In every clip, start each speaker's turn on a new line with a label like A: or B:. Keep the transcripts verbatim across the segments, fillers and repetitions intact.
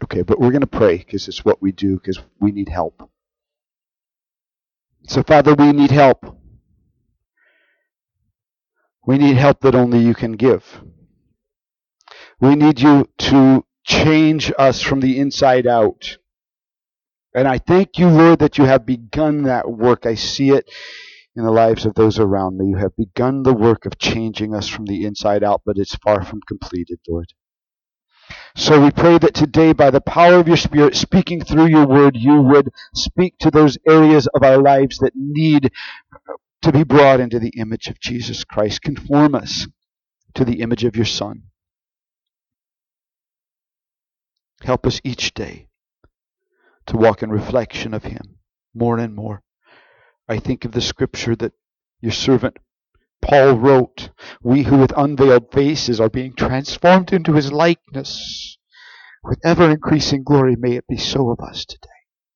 A: Okay, but we're going to pray because it's what we do, because we need help. So, Father, we need help. We need help that only you can give. We need you to change us from the inside out. And I thank you, Lord, that you have begun that work. I see it in the lives of those around me. You have begun the work of changing us from the inside out, but it's far from completed, Lord. So we pray that today, by the power of your Spirit, speaking through your word, you would speak to those areas of our lives that need to be brought into the image of Jesus Christ. Conform us to the image of your Son. Help us each day to walk in reflection of him more and more. I think of the scripture that your servant Paul wrote, we who with unveiled faces are being transformed into his likeness with ever-increasing glory, may it be so of us today.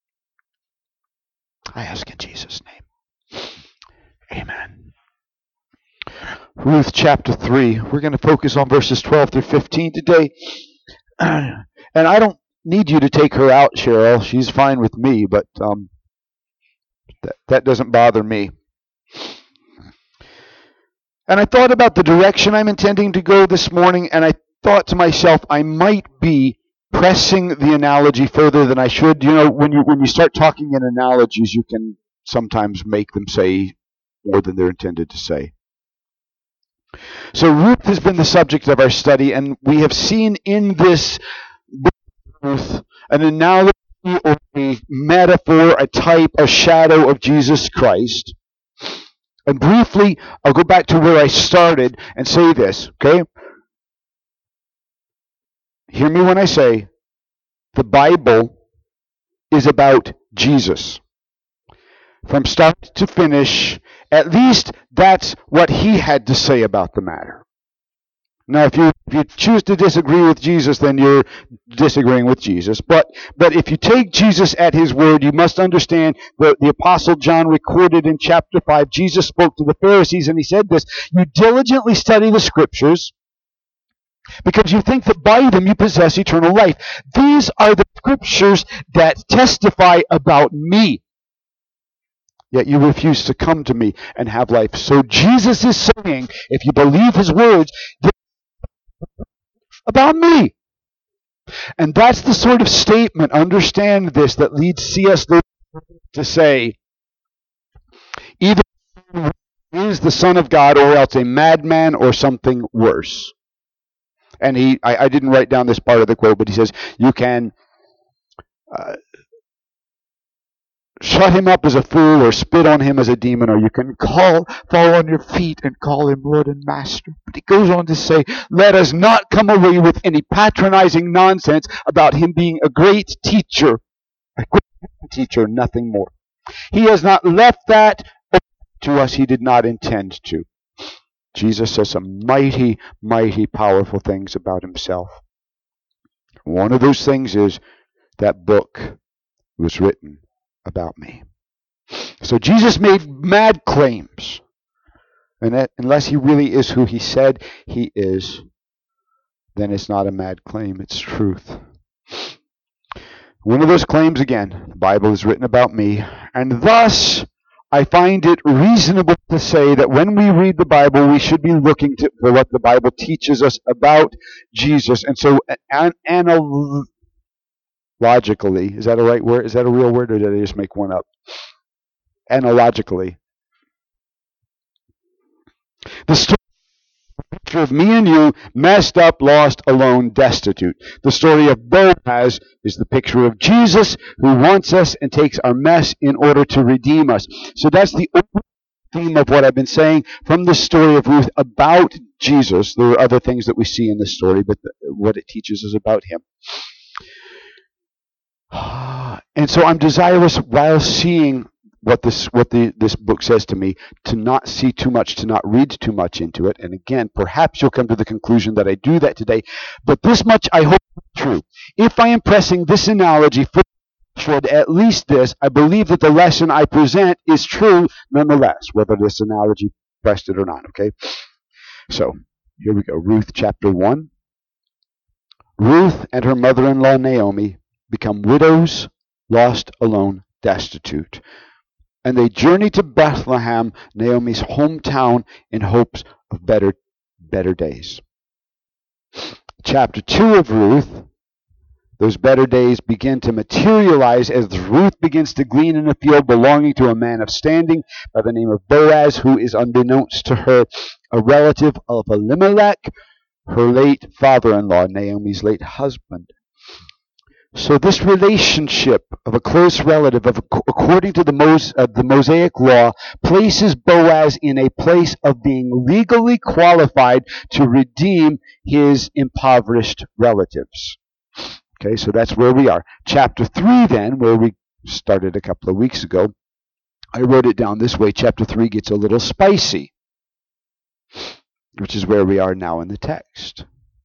A: I ask in Jesus' name. Amen. Ruth chapter three. We're going to focus on verses twelve through fifteen today. And I don't need you to take her out, Cheryl. She's fine with me, but um, that, that doesn't bother me. And I thought about the direction I'm intending to go this morning, and I thought to myself, I might be pressing the analogy further than I should. You know, when you when you start talking in analogies, you can sometimes make them say more than they're intended to say. So Ruth has been the subject of our study, and we have seen in this book of Ruth an analogy or a metaphor, a type, a shadow of Jesus Christ. And briefly, I'll go back to where I started and say this, okay? Hear me when I say the Bible is about Jesus. From start to finish, at least that's what he had to say about the matter. Now, if you if you choose to disagree with Jesus, then you're disagreeing with Jesus. But but if you take Jesus at his word, you must understand that the Apostle John recorded in chapter five, Jesus spoke to the Pharisees and he said this, you diligently study the scriptures because you think that by them you possess eternal life. These are the scriptures that testify about me. Yet you refuse to come to me and have life. So Jesus is saying, if you believe his words, about me. And that's the sort of statement, understand this, that leads C S Lewis to say, either he is the Son of God or else a madman or something worse. And he, I, I didn't write down this part of the quote, but he says, you can uh, shut him up as a fool or spit on him as a demon, or you can call, fall on your feet and call him Lord and Master. But he goes on to say, let us not come away with any patronizing nonsense about him being a great teacher. A great teacher, nothing more. He has not left that to us. He did not intend to. Jesus says some mighty, mighty powerful things about himself. One of those things is that book was written about me. So Jesus made mad claims. And that, unless he really is who he said he is, then it's not a mad claim, it's truth. One of those claims, again, the Bible is written about me, and thus I find it reasonable to say that when we read the Bible, we should be looking to, for what the Bible teaches us about Jesus. And so, an, anal- Logically, is that a right word? Is that a real word, or did I just make one up? Analogically. The story of me and you, messed up, lost, alone, destitute. The story of Boaz is the picture of Jesus who wants us and takes our mess in order to redeem us. So that's the theme of what I've been saying from the story of Ruth about Jesus. There are other things that we see in this story, but the, what it teaches us about him. And so I'm desirous, while seeing what this what the this book says to me, to not see too much, to not read too much into it. And again, perhaps you'll come to the conclusion that I do that today. But this much I hope is true. If I am pressing this analogy forward, at least this, I believe that the lesson I present is true nonetheless, whether this analogy pressed it or not. Okay? So, here we go. Ruth chapter one. Ruth and her mother-in-law Naomi become widows, lost, alone, destitute. And they journey to Bethlehem, Naomi's hometown, in hopes of better, better days. Chapter two of Ruth, those better days begin to materialize as Ruth begins to glean in a field belonging to a man of standing by the name of Boaz, who is, unbeknownst to her, a relative of Elimelech, her late father-in-law, Naomi's late husband. So this relationship of a close relative, of according to the, Mos- uh, the Mosaic law, places Boaz in a place of being legally qualified to redeem his impoverished relatives. Okay, so that's where we are. Chapter three then, where we started a couple of weeks ago, I wrote it down this way. Chapter three gets a little spicy, which is where we are now in the text.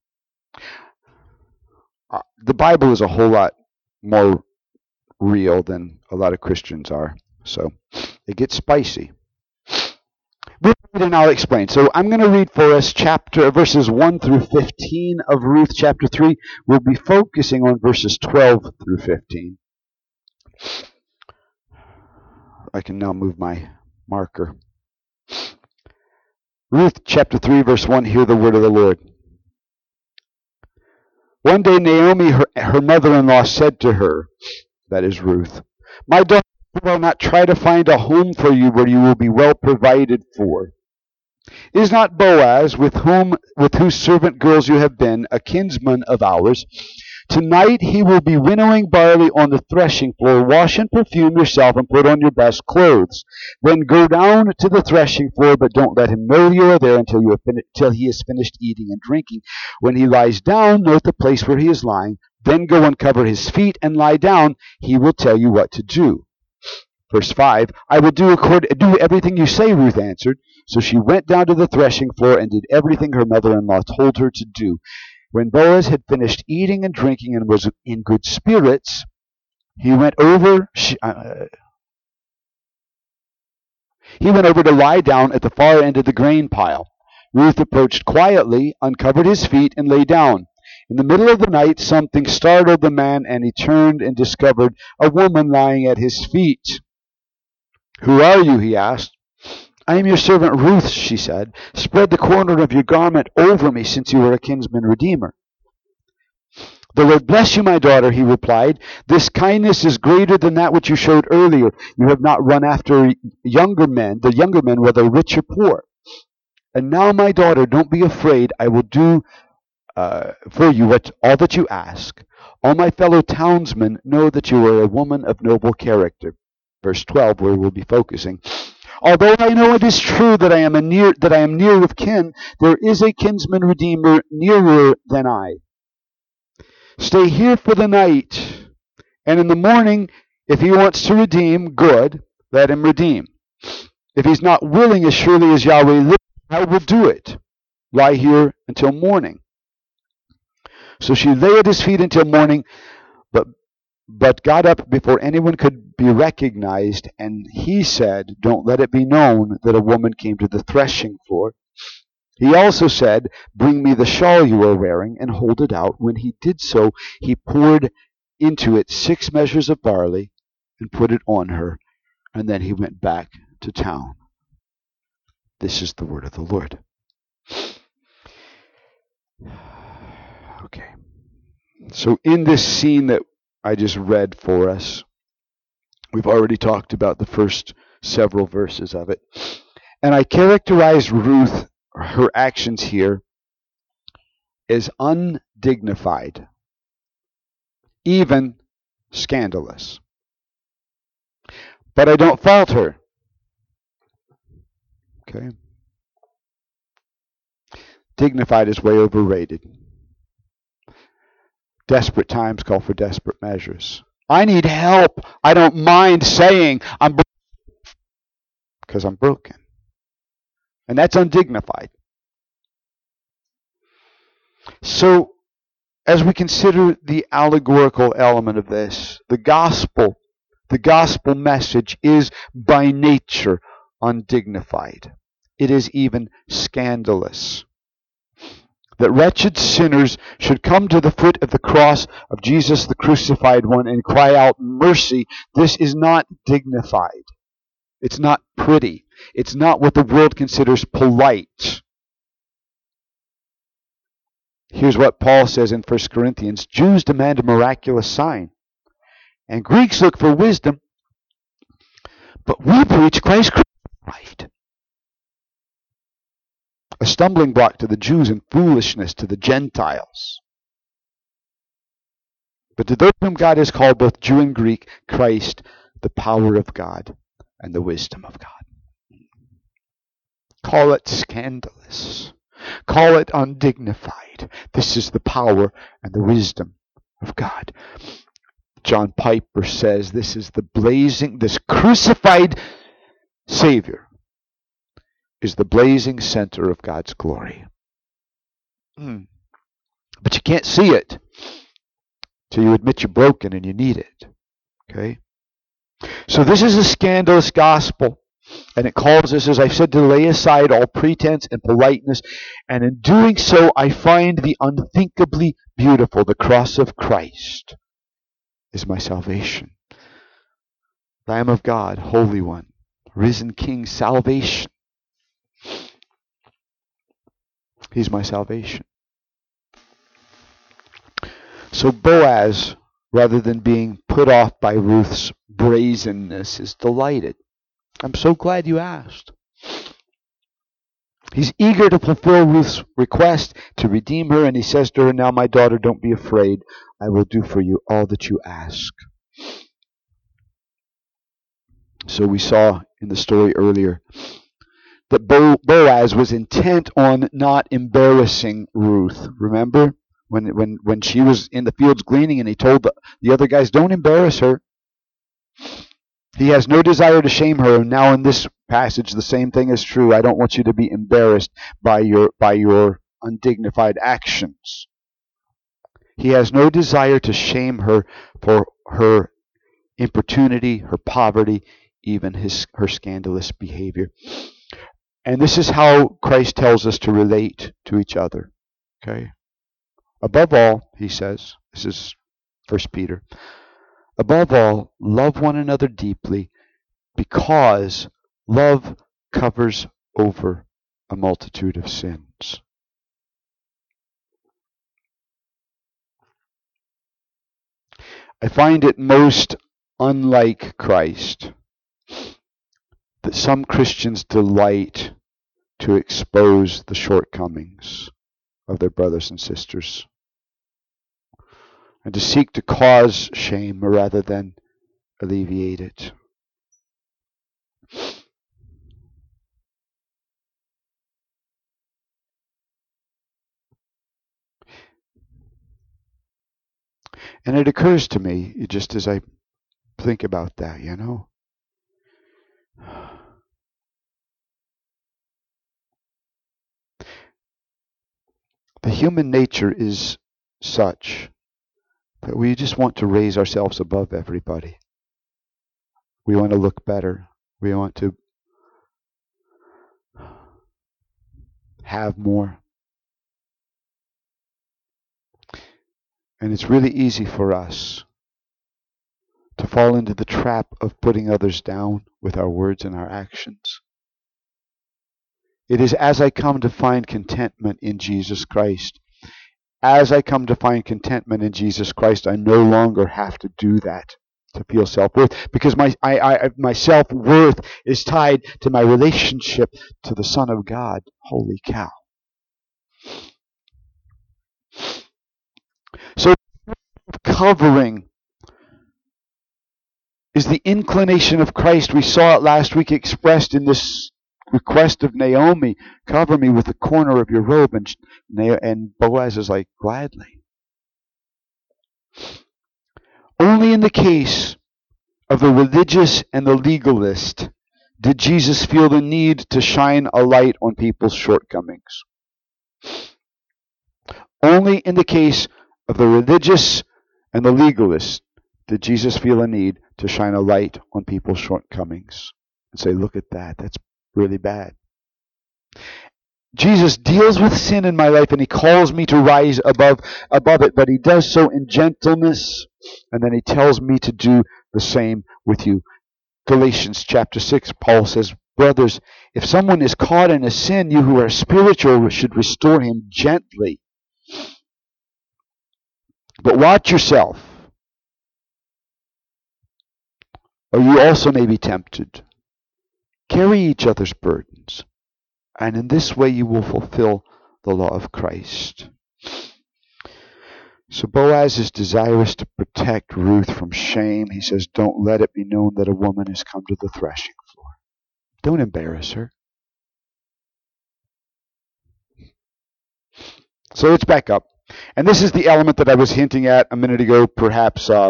A: Uh, the Bible is a whole lot more real than a lot of Christians are, so it gets spicy. We'll read and I'll explain. So I'm going to read for us chapter verses one through fifteen of Ruth chapter three. We'll be focusing on verses twelve through fifteen. I can now move my marker. Ruth chapter three verse one, hear the word of the Lord. One day Naomi, her, her mother-in-law, said to her, that is Ruth, my daughter, will not try to find a home for you where you will be well provided for. Is not Boaz, with whom with whose servant girls you have been, a kinsman of ours? Tonight he will be winnowing barley on the threshing floor. Wash and perfume yourself and put on your best clothes. Then go down to the threshing floor, but don't let him know you are there until you have fin- till he has finished eating and drinking. When he lies down, note the place where he is lying. Then go uncover his feet and lie down. He will tell you what to do. Verse five, I will do, accord- do everything you say, Ruth answered. So she went down to the threshing floor and did everything her mother-in-law told her to do. When Boaz had finished eating and drinking and was in good spirits, he went over uh, he went over to lie down at the far end of the grain pile. Ruth approached quietly, uncovered his feet, and lay down. In the middle of the night, something startled the man, and he turned and discovered a woman lying at his feet. Who are you? He asked. I am your servant Ruth, she said. Spread the corner of your garment over me, since you are a kinsman redeemer. The Lord bless you, my daughter, he replied. This kindness is greater than that which you showed earlier. You have not run after younger men, the younger men, whether rich or poor. And now, my daughter, don't be afraid. I will do uh, for you what, all that you ask. All my fellow townsmen know that you are a woman of noble character. Verse twelve, where we'll be focusing. Although I know it is true that I am a near that I am near of kin, there is a kinsman redeemer nearer than I. Stay here for the night, and in the morning, if he wants to redeem, good, let him redeem. If he's not willing, as surely as Yahweh lives, I will do it. Lie here until morning. So she lay at his feet until morning, but but got up before anyone could be recognized, and he said, don't let it be known that a woman came to the threshing floor. He also said, bring me the shawl you are wearing and hold it out. When he did so, he poured into it six measures of barley and put it on her, and then he went back to town. This is the word of the Lord. Okay. So in this scene that I just read for us, we've already talked about the first several verses of it. And I characterized Ruth, her actions here, as undignified, even scandalous. But I don't fault her. Okay? Dignified is way overrated. Desperate times call for desperate measures. I need help. I don't mind saying I'm broken because I'm broken. And that's undignified. So, as we consider the allegorical element of this, the gospel, the gospel message is by nature undignified. It is even scandalous. that wretched sinners should come to the foot of the cross of Jesus the crucified one and cry out mercy, this is not dignified. It's not pretty. It's not what the world considers polite. Here's what Paul says in First Corinthians. Jews demand a miraculous sign, and Greeks look for wisdom, but we preach Christ crucified. A stumbling block to the Jews and foolishness to the Gentiles. But to those whom God has called, both Jew and Greek, Christ, the power of God and the wisdom of God. Call it scandalous. Call it undignified. This is the power and the wisdom of God. John Piper says this is the blazing, this crucified Savior is the blazing center of God's glory. Mm. But you can't see it till you admit you're broken and you need it. Okay? So this is a scandalous gospel. And it calls us, as I said, to lay aside all pretense and politeness. And in doing so, I find the unthinkably beautiful. The cross of Christ is my salvation. Lamb of God, Holy One, risen King, salvation. He's my salvation. So Boaz, rather than being put off by Ruth's brazenness, is delighted. I'm so glad you asked. He's eager to fulfill Ruth's request to redeem her, and he says to her, now, my daughter, don't be afraid. I will do for you all that you ask. So we saw in the story earlier that Bo- Boaz was intent on not embarrassing Ruth. Remember? When, when, when she was in the fields gleaning and he told the, the other guys, don't embarrass her. He has no desire to shame her. And now in this passage, the same thing is true. I don't want you to be embarrassed by your by your undignified actions. He has no desire to shame her for her importunity, her poverty, even his her scandalous behavior. And this is how Christ tells us to relate to each other. Okay? Above all, he says, this is First Peter, above all, love one another deeply, because love covers over a multitude of sins. I find it most unlike Christ that some Christians delight to expose the shortcomings of their brothers and sisters, and to seek to cause shame rather than alleviate it. And it occurs to me, just as I think about that, you know, the human nature is such that we just want to raise ourselves above everybody. We want to look better. We want to have more. And it's really easy for us to fall into the trap of putting others down with our words and our actions. It is as I come to find contentment in Jesus Christ. As I come to find contentment in Jesus Christ, I no longer have to do that to feel self-worth, because my I, I, my self-worth is tied to my relationship to the Son of God. Holy cow. So covering is the inclination of Christ. We saw it last week expressed in this request of Naomi, cover me with the corner of your robe. And, and Boaz is like, gladly. Only in the case of the religious and the legalist did Jesus feel the need to shine a light on people's shortcomings. Only in the case of the religious and the legalist did Jesus feel a need to shine a light on people's shortcomings and say, look at that, that's really bad. Jesus deals with sin in my life, and he calls me to rise above above it, but he does so in gentleness, and then he tells me to do the same with you. Galatians chapter six, Paul says, brothers, if someone is caught in a sin, you who are spiritual should restore him gently. But watch yourself, or you also may be tempted. Carry each other's burdens, and in this way you will fulfill the law of Christ. So Boaz is desirous to protect Ruth from shame. He says, don't let it be known that a woman has come to the threshing floor. Don't embarrass her. So let's back up. And this is the element that I was hinting at a minute ago, perhaps uh,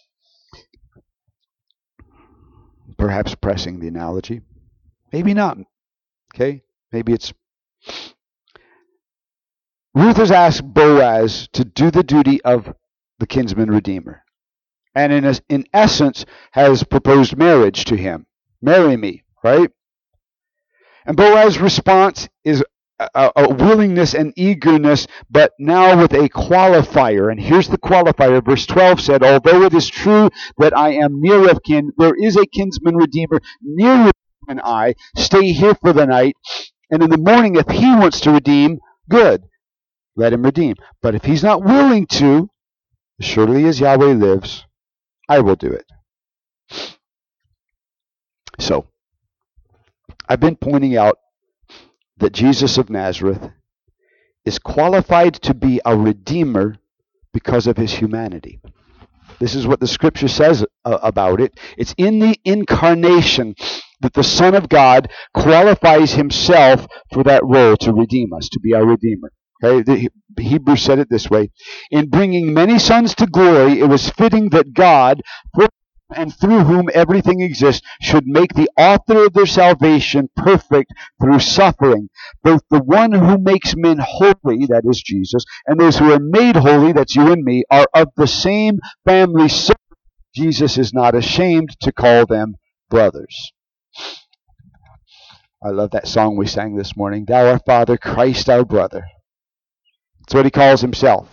A: perhaps pressing the analogy. Maybe not. Okay? Maybe it's... Ruth has asked Boaz to do the duty of the kinsman redeemer. And in, a, in essence has proposed marriage to him. Marry me, right? And Boaz's response is a, a willingness and eagerness, but now with a qualifier. And here's the qualifier. Verse twelve said, although it is true that I am near of kin, there is a kinsman redeemer near you and I. Stay here for the night. And in the morning, if he wants to redeem, good. Let him redeem. But if he's not willing to, surely as Yahweh lives, I will do it. So, I've been pointing out that Jesus of Nazareth is qualified to be a redeemer because of his humanity. This is what the scripture says uh, about it. It's in the incarnation that the Son of God qualifies himself for that role to redeem us, to be our redeemer. Okay? The Hebrews said it this way. In bringing many sons to glory, it was fitting that God, for and through whom everything exists, should make the author of their salvation perfect through suffering. Both the one who makes men holy, that is Jesus, and those who are made holy, that's you and me, are of the same family. So Jesus is not ashamed to call them brothers. I love that song we sang this morning. Thou our Father, Christ our brother. That's what he calls himself.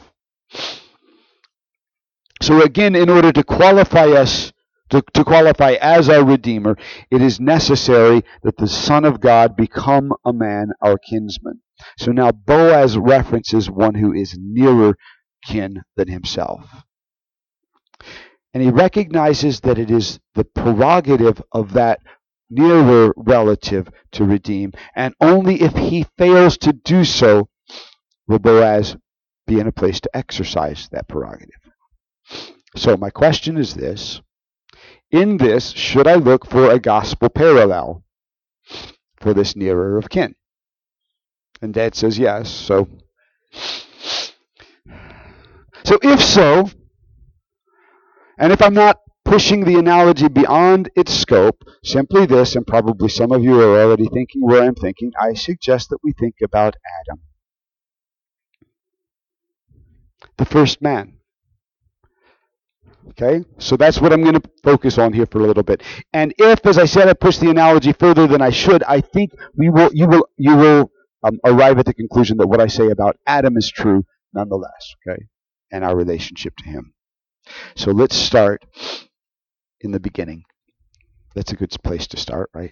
A: So again, in order to qualify us, To, to qualify as our Redeemer, it is necessary that the Son of God become a man, our kinsman. So now Boaz references one who is nearer kin than himself. And he recognizes that it is the prerogative of that nearer relative to redeem. And only if he fails to do so will Boaz be in a place to exercise that prerogative. So my question is this. In this, should I look for a gospel parallel for this nearer of kin? And Dad says yes. So, so if so, and if I'm not pushing the analogy beyond its scope, simply this, and probably some of you are already thinking where I'm thinking, I suggest that we think about Adam, the first man. Okay, so that's what I'm going to focus on here for a little bit. And if, as I said, I push the analogy further than I should, I think we will, you will, you will um, arrive at the conclusion that what I say about Adam is true nonetheless. Okay, and our relationship to him. So let's start in the beginning. That's a good place to start, right?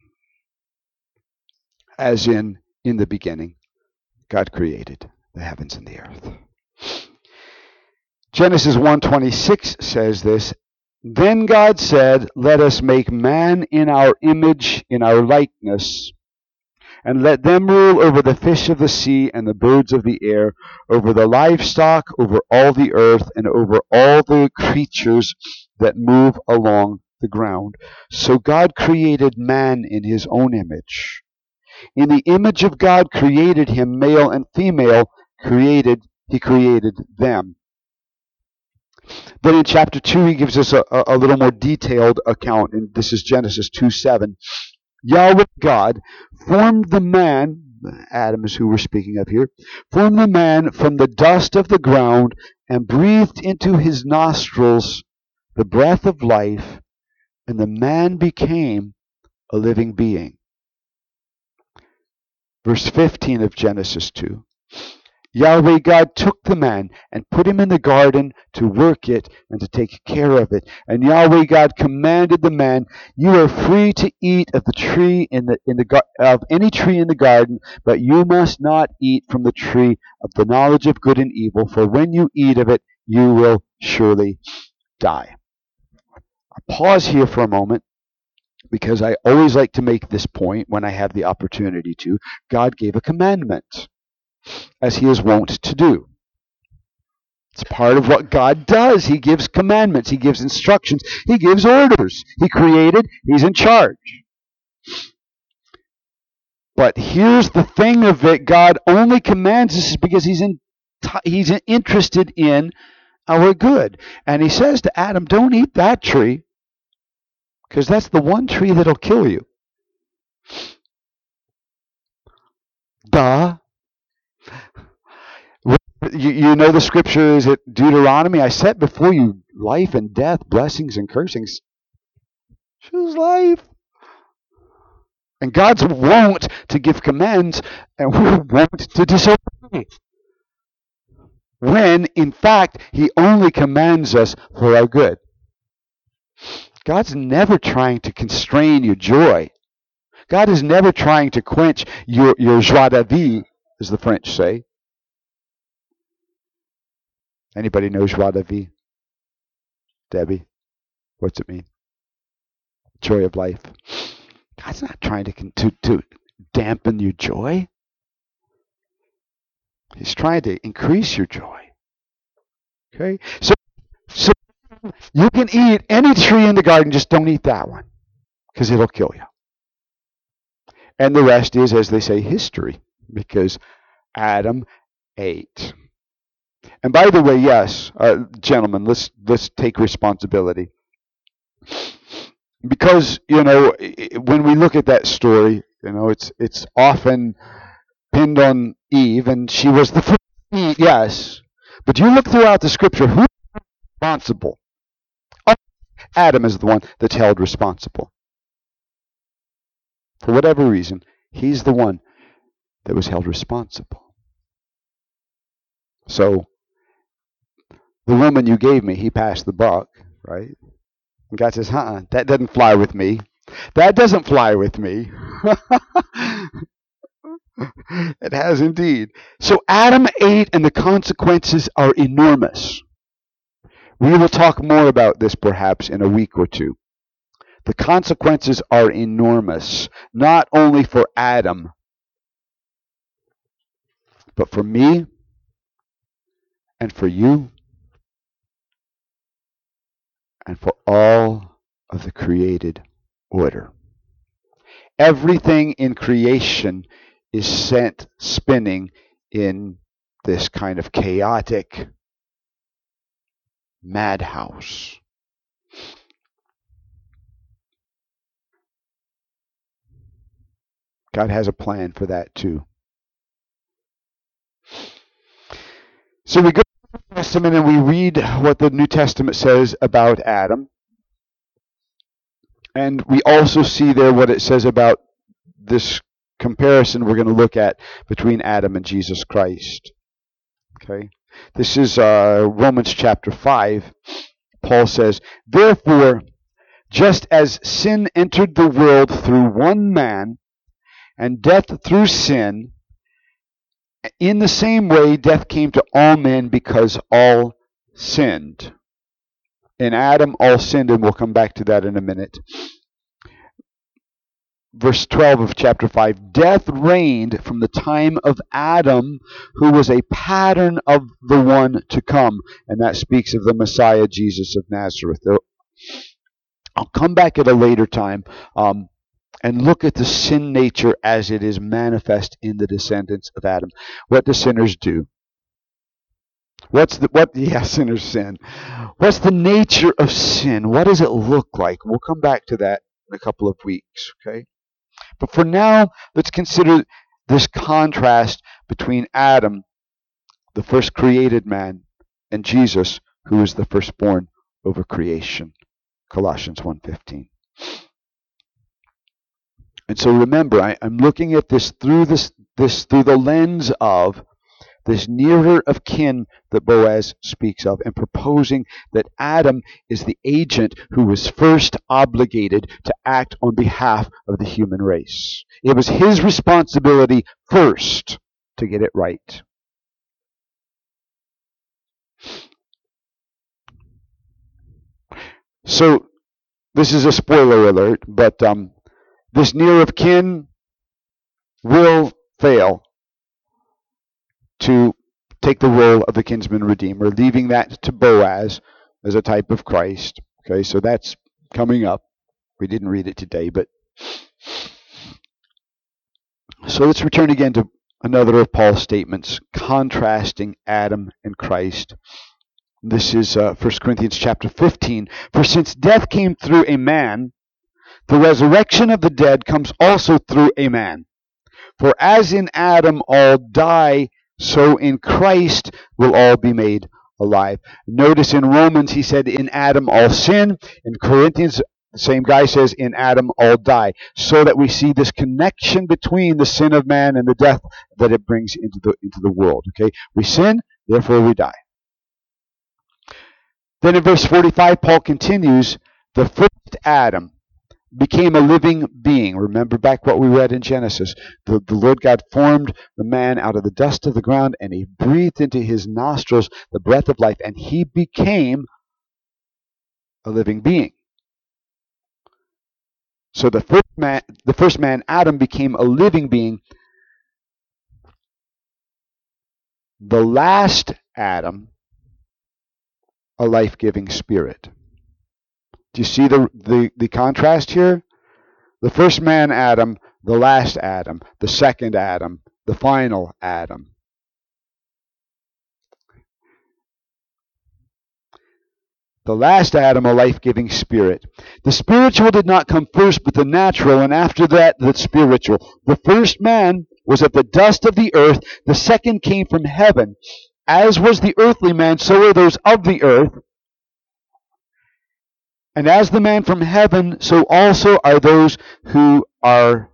A: As in, in the beginning, God created the heavens and the earth. Genesis one twenty-six says this, then God said, let us make man in our image, in our likeness, and let them rule over the fish of the sea and the birds of the air, over the livestock, over all the earth, and over all the creatures that move along the ground. So God created man in his own image. In the image of God created him, male and female, created, he created them. Then in chapter two, he gives us a, a little more detailed account, and this is Genesis two seven. Yahweh God formed the man, Adam is who we're speaking of here, formed the man from the dust of the ground and breathed into his nostrils the breath of life, and the man became a living being. Verse fifteen of Genesis two. Yahweh God took the man and put him in the garden to work it and to take care of it. And Yahweh God commanded the man, "You are free to eat of the tree in the in the of any tree in the garden, but you must not eat from the tree of the knowledge of good and evil, for when you eat of it, you will surely die." I'll pause here for a moment because I always like to make this point when I have the opportunity to. God gave a commandment, as he is wont to do. It's part of what God does. He gives commandments. He gives instructions. He gives orders. He created. He's in charge. But here's the thing of it. God only commands this because he's in, he's interested in our good. And he says to Adam, don't eat that tree, because that's the one tree that'll kill you. Duh. You, you know the scripture, is it Deuteronomy? I set before you life and death, blessings and cursings. Choose life. And God's wont to give commands, and we're wont to disobey. When, in fact, he only commands us for our good. God's never trying to constrain your joy. God is never trying to quench your, your joie de vivre, as the French say. Anybody know joie de vivre? Debbie, what's it mean? Joy of life. God's not trying to, to, to dampen your joy. He's trying to increase your joy. Okay? So, so you can eat any tree in the garden, just don't eat that one, because it'll kill you. And the rest is, as they say, history, because Adam ate. And by the way, yes, uh, gentlemen, let's let's take responsibility. Because, you know, when we look at that story, you know, it's it's often pinned on Eve, and she was the first to eat, yes. But you look throughout the scripture, who's responsible? Oh, Adam is the one that's held responsible. For whatever reason, he's the one that was held responsible. So, the woman you gave me, he passed the buck, right? And God says, uh-uh, that doesn't fly with me. That doesn't fly with me. It has indeed. So Adam ate, and the consequences are enormous. We will talk more about this perhaps in a week or two. The consequences are enormous, not only for Adam, but for me and for you and for all of the created order. Everything in creation is sent spinning in this kind of chaotic madhouse. God has a plan for that too. So we go to the New Testament and we read what the New Testament says about Adam. And we also see there what it says about this comparison we're going to look at between Adam and Jesus Christ. Okay? This is uh, Romans chapter five. Paul says, "Therefore, just as sin entered the world through one man, and death through sin, in the same way death came to all men because all sinned." In Adam, all sinned, and we'll come back to that in a minute. Verse twelve of chapter five, "Death reigned from the time of Adam, who was a pattern of the one to come." And that speaks of the Messiah, Jesus of Nazareth. I'll come back at a later time um, and look at the sin nature as it is manifest in the descendants of Adam. What do sinners do? What's the what? Yeah, sinners sin. What's the nature of sin? What does it look like? We'll come back to that in a couple of weeks. Okay. But for now, let's consider this contrast between Adam, the first created man, and Jesus, who is the firstborn over creation. Colossians one fifteen. And so remember, I, I'm looking at this through this this through the lens of this nearer of kin that Boaz speaks of, and proposing that Adam is the agent who was first obligated to act on behalf of the human race. It was his responsibility first to get it right. So, this is a spoiler alert, but um, this near of kin will fail to take the role of the kinsman redeemer, leaving that to Boaz as a type of Christ. Okay, so that's coming up. We didn't read it today, but so let's return again to another of Paul's statements contrasting Adam and Christ. This is uh, First Corinthians chapter fifteen. For since death came through a man, the resurrection of the dead comes also through a man. For as in Adam all die, so in Christ will all be made alive. Notice in Romans he said in Adam all sin. In Corinthians, the same guy says in Adam all die. So that we see this connection between the sin of man and the death that it brings into the into the world. Okay, we sin, therefore we die. Then in verse forty-five, Paul continues, the first Adam became a living being. Remember back what we read in Genesis. The, the Lord God formed the man out of the dust of the ground, and he breathed into his nostrils the breath of life, and he became a living being. So the first man, the first man, Adam, became a living being. The last Adam, a life-giving spirit. Do you see the, the, the contrast here? The first man, Adam, the last Adam, the second Adam, the final Adam. The last Adam, a life-giving spirit. The spiritual did not come first, but the natural, and after that, the spiritual. The first man was of the dust of the earth. The second came from heaven. As was the earthly man, so are those of the earth. And as the man from heaven, so also are those who are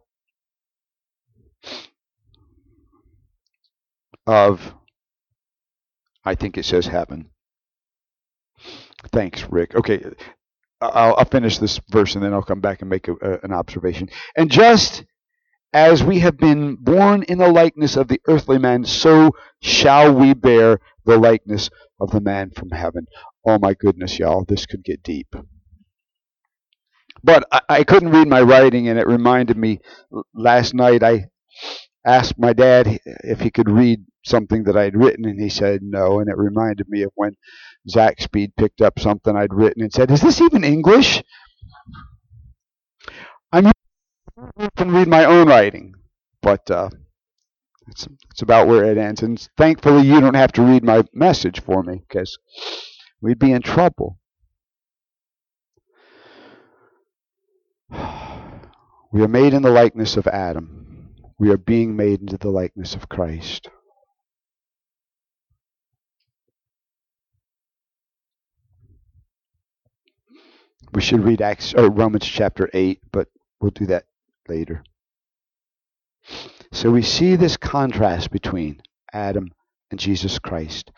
A: of, I think it says heaven. Thanks, Rick. Okay, I'll, I'll finish this verse and then I'll come back and make a, a, an observation. And just as we have been born in the likeness of the earthly man, so shall we bear the likeness of the man from heaven. Oh my goodness, y'all, this could get deep. But I, I couldn't read my writing, and it reminded me, last night I asked my dad if he could read something that I'd written, and he said no, and it reminded me of when Zach Speed picked up something I'd written and said, is this even English? I mean, I can read my own writing, but uh, it's, it's about where it ends. And thankfully, you don't have to read my message for me, because we'd be in trouble. We are made in the likeness of Adam. We are being made into the likeness of Christ. We should read Acts or Romans chapter eight, but we'll do that later. So we see this contrast between Adam and Jesus Christ.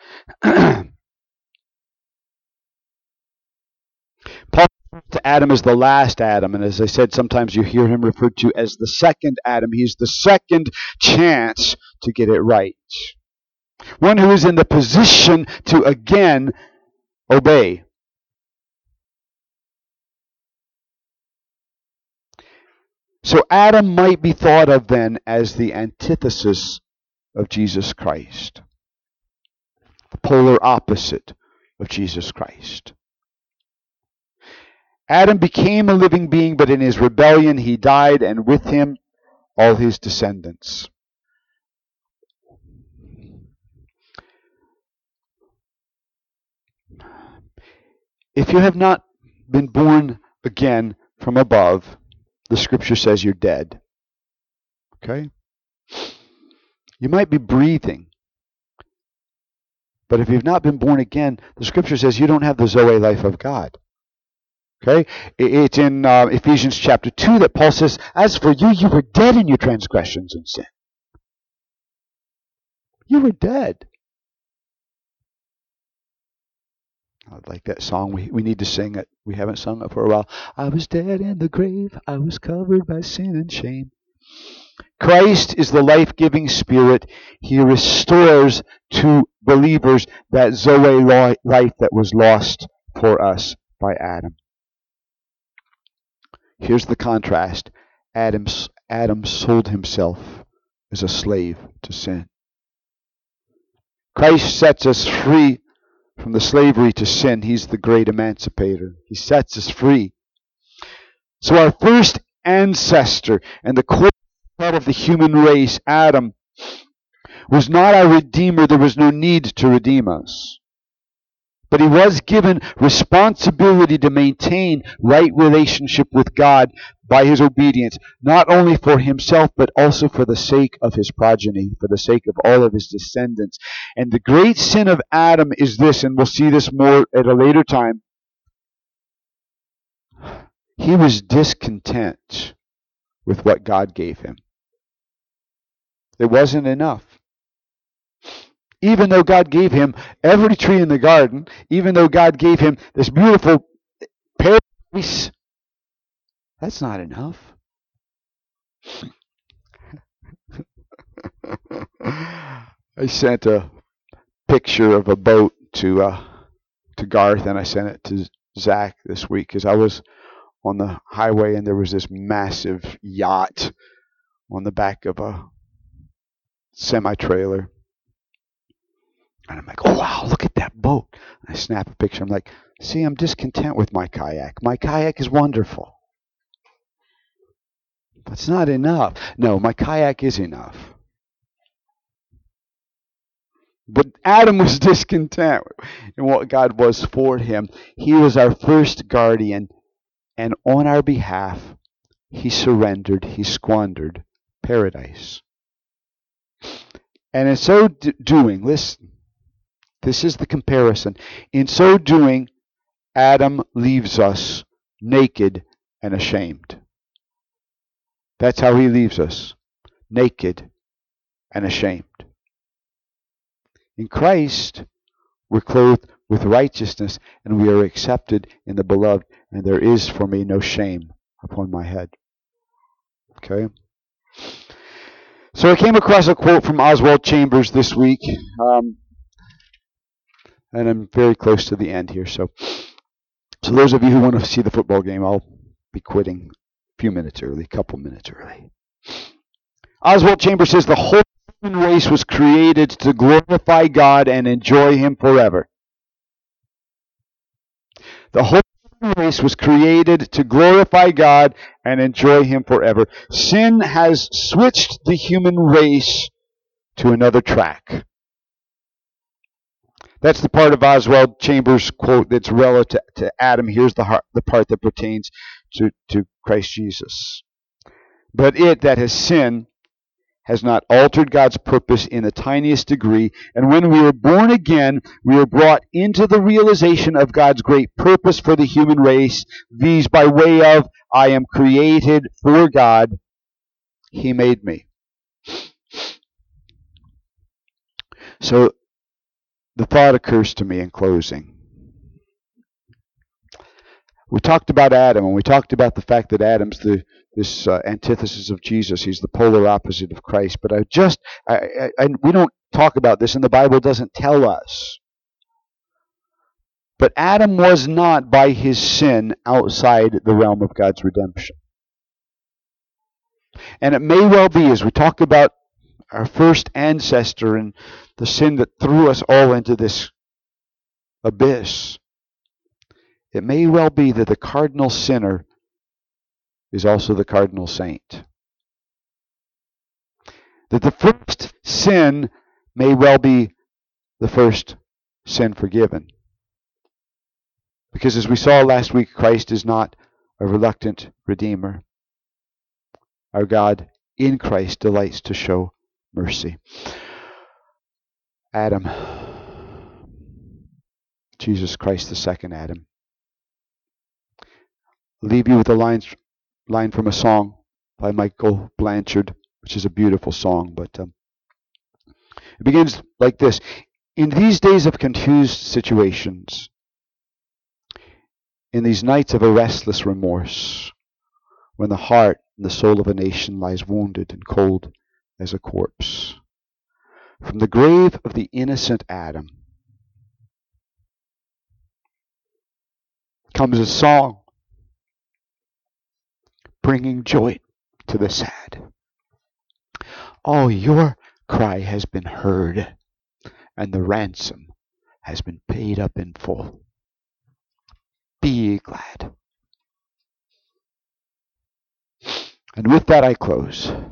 A: Paul to Adam as the last Adam, and as I said, sometimes you hear him referred to as the second Adam. He's the second chance to get it right. One who is in the position to again obey. So Adam might be thought of then as the antithesis of Jesus Christ, the polar opposite of Jesus Christ. Adam became a living being, but in his rebellion he died, and with him all his descendants. If you have not been born again from above, the scripture says you're dead. Okay? You might be breathing, but if you've not been born again, the scripture says you don't have the Zoe life of God. Okay? It's in uh, Ephesians chapter two that Paul says, as for you, you were dead in your transgressions and sin. You were dead. I like that song. We, we need to sing it. We haven't sung it for a while. I was dead in the grave. I was covered by sin and shame. Christ is the life-giving Spirit. He restores to believers that Zoe life that was lost for us by Adam. Here's the contrast. Adam, Adam sold himself as a slave to sin. Christ sets us free from the slavery to sin. He's the great emancipator. He sets us free. So our first ancestor and the core part of the human race, Adam, was not our Redeemer. There was no need to redeem us. But he was given responsibility to maintain right relationship with God by his obedience, not only for himself, but also for the sake of his progeny, for the sake of all of his descendants. And the great sin of Adam is this, and we'll see this more at a later time. He was discontent with what God gave him. It wasn't enough. Even though God gave him every tree in the garden, even though God gave him this beautiful paradise, that's not enough. I sent a picture of a boat to uh, to Garth, and I sent it to Zach this week because I was on the highway and there was this massive yacht on the back of a semi-trailer. And I'm like, oh, wow, look at that boat. I snap a picture. I'm like, see, I'm discontent with my kayak. My kayak is wonderful. But it's not enough. No, my kayak is enough. But Adam was discontent in what God was for him. He was our first guardian. And on our behalf, he surrendered, he squandered paradise. And in so doing, listen, this is the comparison. In so doing, Adam leaves us naked and ashamed. That's how he leaves us, naked and ashamed. In Christ, we're clothed with righteousness, and we are accepted in the beloved, and there is for me no shame upon my head. Okay? So I came across a quote from Oswald Chambers this week. Um, And I'm very close to the end here. So, so those of you who want to see the football game, I'll be quitting a few minutes early, a couple minutes early. Oswald Chambers says, the whole human race was created to glorify God and enjoy him forever. The whole human race was created to glorify God and enjoy him forever. Sin has switched the human race to another track. That's the part of Oswald Chambers' quote that's relative to Adam. Here's the, heart, the part that pertains to, to Christ Jesus. But it that has sinned has not altered God's purpose in the tiniest degree. And when we are born again, we are brought into the realization of God's great purpose for the human race. These by way of, I am created for God. He made me. So, the thought occurs to me in closing. We talked about Adam, and we talked about the fact that Adam's the this uh, antithesis of Jesus. He's the polar opposite of Christ. But I just, I, I, I, we don't talk about this, and the Bible doesn't tell us. But Adam was not, by his sin, outside the realm of God's redemption. And it may well be, as we talk about our first ancestor and the sin that threw us all into this abyss, it may well be that the cardinal sinner is also the cardinal saint. That the first sin may well be the first sin forgiven. Because as we saw last week, Christ is not a reluctant redeemer. Our God in Christ delights to show mercy. Adam, Jesus Christ, the second Adam. I'll leave you with a line, line from a song by Michael Blanchard, which is a beautiful song. But um, It begins like this. In these days of confused situations, in these nights of a restless remorse, when the heart and the soul of a nation lies wounded and cold as a corpse, from the grave of the innocent Adam comes a song bringing joy to the sad. Oh, your cry has been heard, and the ransom has been paid up in full. Be ye glad. And with that I close.